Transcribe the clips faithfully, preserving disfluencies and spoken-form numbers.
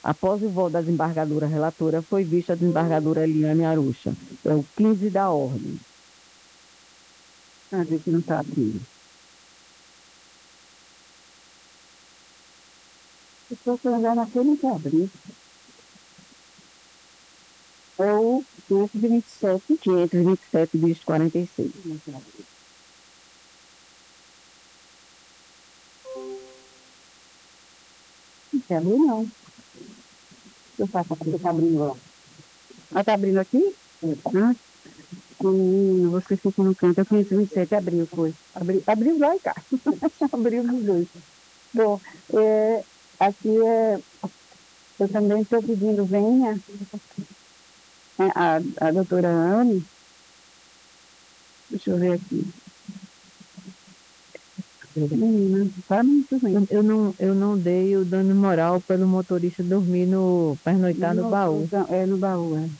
Após o voto da desembargadora relatora, foi vista a desembargadora Eliane Arucha. É o quinze da ordem. A gente não está aqui. Se fosse olhar naquele que abriu. É o quinhentos e vinte e sete. quinhentos e vinte e sete, dígito quarenta e seis. Não quer abrir, não. Eu faço aqui, está abrindo lá. Ah, está abrindo aqui? Ah, menina, você fica no canto. É o quinhentos e vinte e sete, abriu, foi. Abriu, abriu lá e cá. Abriu nos dois. Bom, é, aqui é, eu também estou pedindo, venha é, a, a doutora Anne, deixa eu ver aqui. Menina, tá muito bem. Eu, eu não, eu não dei o dano moral pelo motorista dormir no, pernoitar no No- baú. no- É no baú, é.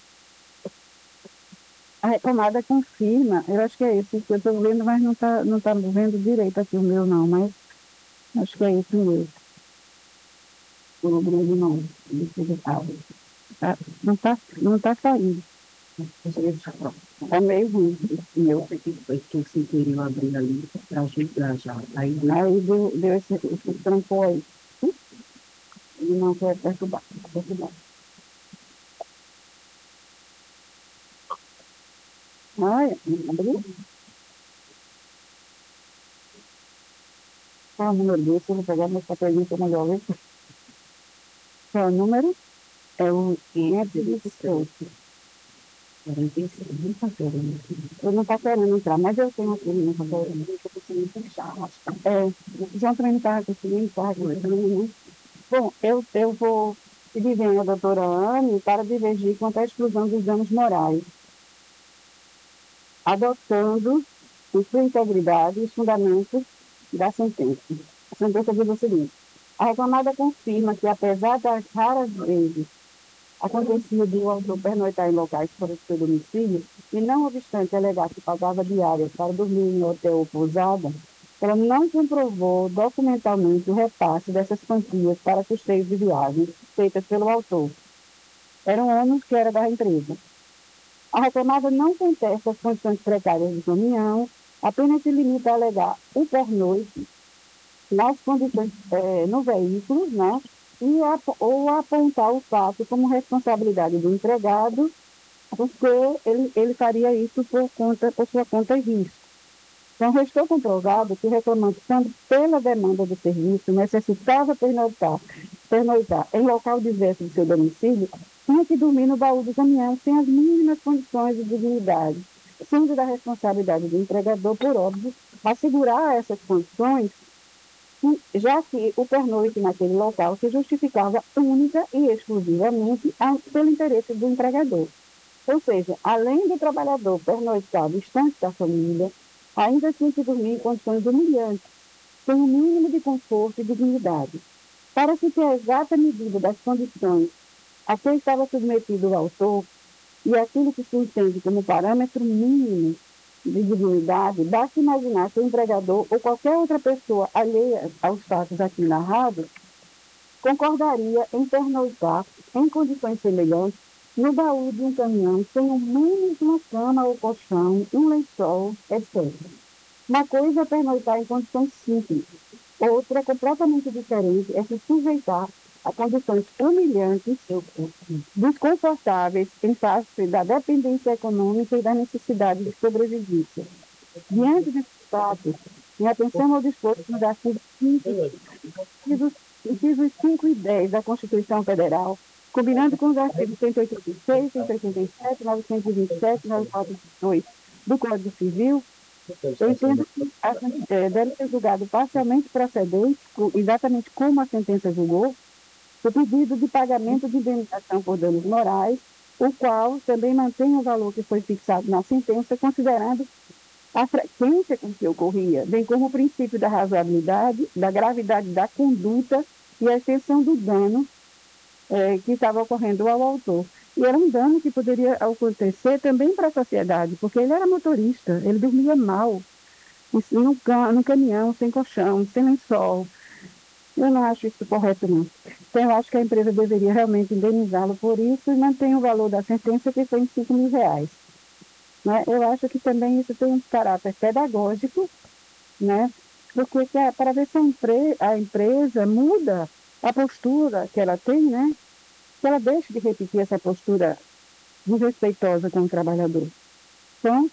A retomada confirma, eu acho que é esse que eu estou vendo, mas não está não tá vendo direito aqui o meu, não, mas acho que é esse mesmo. O grande não. Tá, não está não tá saindo. É meio ruim. O meu foi que foi que eu sem querer eu abri ali para ajudar já. Aí deu, aí deu, deu esse, esse trancou aí. Ele não quer perturbar. perturbar. Olha, abriu. Qual é o número desse? Eu vou pegar meu papelzinho para melhor ver. Qual é o número? É o quinhentos e vinte e sete. quarenta e seis. Não está querendo. Eu não está querendo entrar, mas eu tenho aqui no papel. Eu consegui fechar, acho que. É, o João também não estava conseguindo, estava conseguindo, né? Bom, eu, eu vou pedir venha a doutora Anne para divergir quanto à exclusão dos danos morais, adotando em sua integridade os fundamentos da sentença. A sentença diz o seguinte: a reclamada confirma que, apesar das raras vezes acontecia de o autor pernoitar em locais fora do seu domicílio, e não obstante alegar que pagava diárias para dormir em hotel ou pousada, ela não comprovou documentalmente o repasse dessas quantias para custeios de viagens feitas pelo autor. Eram ônus que era da empresa. A reclamada não contesta as condições precárias do caminhão, apenas se limita a alegar o pernoite nas condições, eh, no veículo, né? E a, ou apontar o fato como responsabilidade do empregado, porque ele, ele faria isso por, conta, por sua conta e risco. Então, restou comprovado que o reclamante, quando pela demanda do serviço, necessitava pernoitar, pernoitar em local diverso do seu domicílio, tinha que dormir no baú do caminhão sem as mínimas condições de dignidade, sendo da responsabilidade do empregador, por óbvio, assegurar essas condições, já que o pernoite naquele local se justificava única e exclusivamente pelo interesse do empregador. Ou seja, além do trabalhador pernoitar distante da família, ainda tinha que dormir em condições humilhantes, sem o mínimo de conforto e dignidade. Para se ter a exata medida das condições a que estava submetido o autor e aquilo que se entende como parâmetro mínimo de dignidade, basta imaginar que o empregador ou qualquer outra pessoa alheia aos fatos aqui narrados concordaria em pernoitar em condições semelhantes no baú de um caminhão sem o menos uma cama ou colchão, um lençol, etcétera. Uma coisa é pernoitar em condições simples, outra, completamente diferente, é se sujeitar a condições humilhantes, desconfortáveis, em face da dependência econômica e da necessidade de sobrevivência. Diante desses fatos, em atenção ao disposto nos artigos incisos, incisos cinco e dez da Constituição Federal, combinando com os artigos cento e oitenta e seis, cento e oitenta e sete, novecentos e vinte e sete, novecentos e dois do Código Civil, eu entendo que é, deve ser julgado parcialmente procedente, exatamente como a sentença julgou, o pedido de pagamento de indenização por danos morais, o qual também mantém o valor que foi fixado na sentença, considerando a frequência com que ocorria, bem como o princípio da razoabilidade, da gravidade da conduta e a extensão do dano é, que estava ocorrendo ao autor. E era um dano que poderia acontecer também para a sociedade, porque ele era motorista, ele dormia mal, no, no caminhão, sem colchão, sem lençol. Eu não acho isso correto, não. Então, eu acho que a empresa deveria realmente indenizá-lo por isso e manter o valor da sentença, que foi em cinco mil reais. Né? Eu acho que também isso tem um caráter pedagógico, né? Porque que é para ver se a, empre a empresa muda a postura que ela tem, né? Que ela deixe de repetir essa postura desrespeitosa com o trabalhador. Então,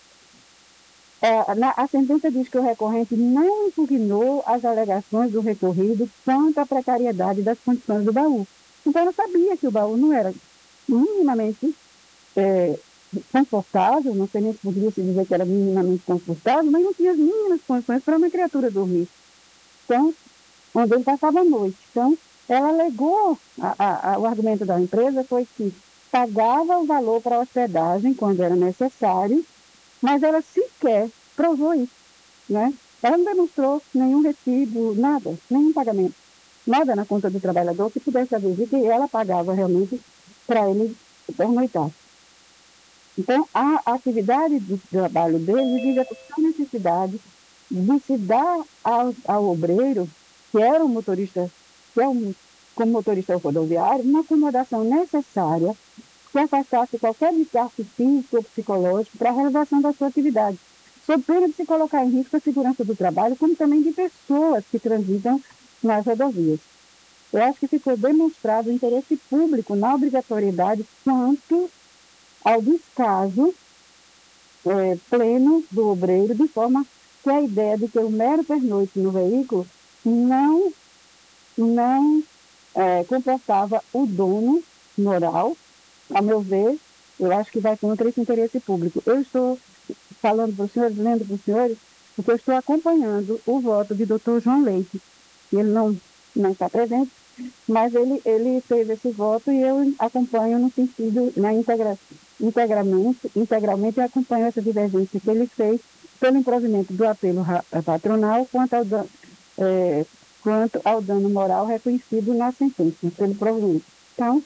é, na, a sentença diz que o recorrente não impugnou as alegações do recorrido quanto à precariedade das condições do baú. Então, ela sabia que o baú não era minimamente é, confortável, não sei nem se poderia se dizer que era minimamente confortável, mas não tinha as mínimas condições para uma criatura dormir. Então, onde ele passava a noite. Então, ela alegou, a, a, a, o argumento da empresa foi que pagava o valor para a hospedagem quando era necessário, mas ela sequer provou isso, né? Ela não demonstrou nenhum recibo, nada, nenhum pagamento, nada na conta do trabalhador que pudesse haver que ela pagava realmente para ele pernoitar. Então, a atividade de trabalho dele visa a necessidade de se dar ao, ao obreiro, que era o motorista, que é um, como motorista rodoviário, uma acomodação necessária que afastasse qualquer desgaste físico ou psicológico para a realização da sua atividade, sob pena de se colocar em risco a segurança do trabalho, como também de pessoas que transitam nas rodovias. Eu acho que ficou demonstrado o interesse público na obrigatoriedade quanto ao descaso é, pleno do obreiro, de forma que a ideia de que o mero pernoite no veículo não, não é, comportava o dono moral, a meu ver, eu acho que vai contra esse interesse público. Eu estou falando para os senhores, lendo para os senhores, porque eu estou acompanhando o voto de doutor João Leite. Ele não, não está presente, mas ele, ele fez esse voto e eu acompanho no sentido, na integra, integralmente, integralmente eu acompanho essa divergência que ele fez pelo provimento do apelo patronal quanto ao, dano, é, quanto ao dano moral reconhecido na sentença, pelo provimento. Então,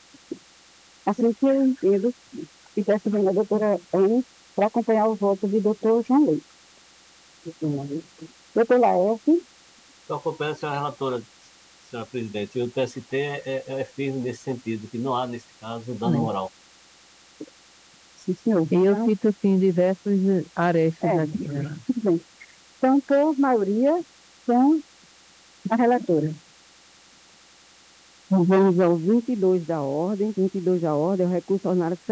assim que eu entendo, e peço também a doutora Anne para acompanhar o voto de doutor João Leite. Doutor Laerte. Eu acompanho a senhora relatora, senhora presidente, e o T S T é, é firme nesse sentido, que não há, nesse caso, dano É. moral. Sim, senhor. E eu Então, cito, assim, diversos arestas é, aqui, né? tudo bem. Então, por maioria, com a relatora. Então, vamos ao vinte e dois da ordem. vinte e dois da ordem, é o recurso ordinário